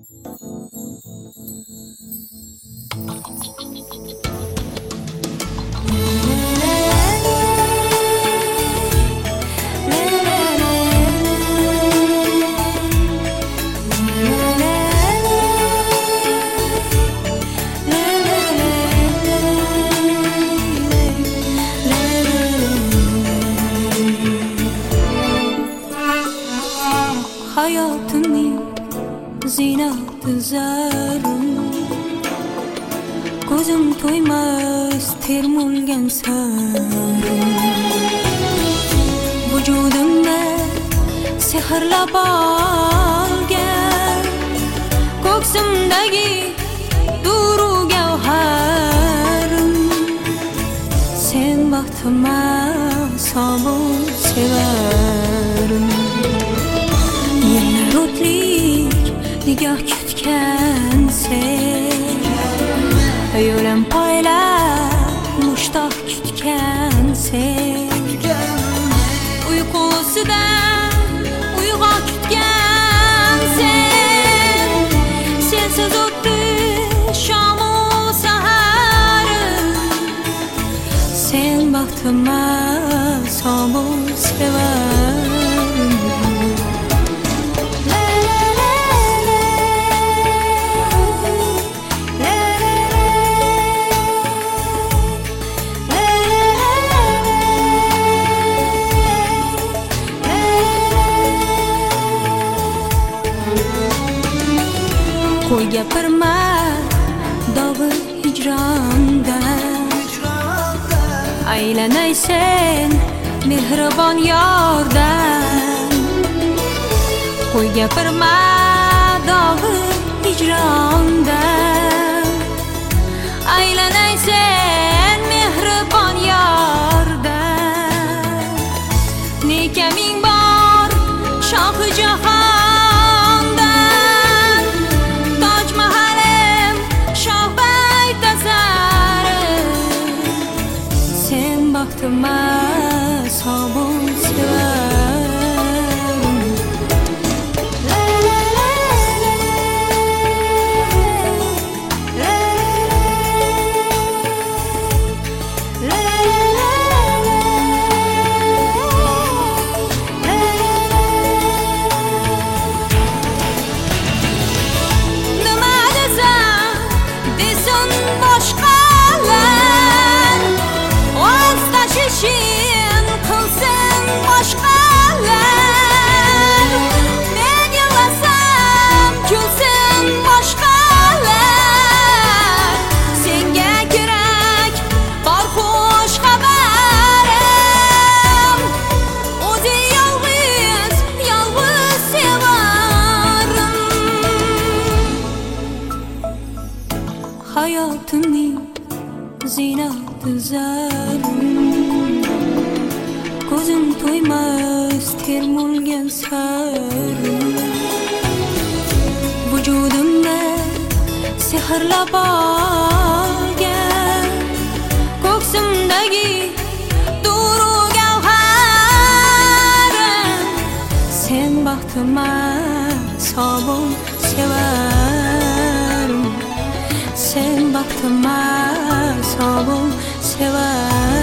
Hayatımın zinatı zarım, gözüm toymaz termulgen sarım. Vücudumda sehrlab olgan ko'ksimdagi duru gavharim. Sen baxtima sobun sevarim. Yıllar o'tlik nigah kutgan sen, yo'lim poylab mushtoq kutgan sen. Uyqusidan uyg'oq kutgan sen. Sensiz o'tdi shomu saharim. Sen baxtima sobun sevarim. Qo'y gapirma dog'i hijrondan, aylanay sen mehribon yordan. Qo'y gapirma dog'i hijrondan, aylanay sen mehribon yordan. Nekaming bor shohi jahon, baxtima sobun sevarim. Nima desam desin boshqalar, Şişin kılsın başkalar. Ben yılasam külsün başkalar. Senge gerek var hoş haberim. Ozi yalnız, yalnız severim. Hayatımın zinatı zarım, gözüm toymaz termulgen sarım. Vücudumda sehrlab olgan ko'ksimdagi duru gavharim. Sen baxtima sobun sevarim. Sen baxtima sobun sevarim.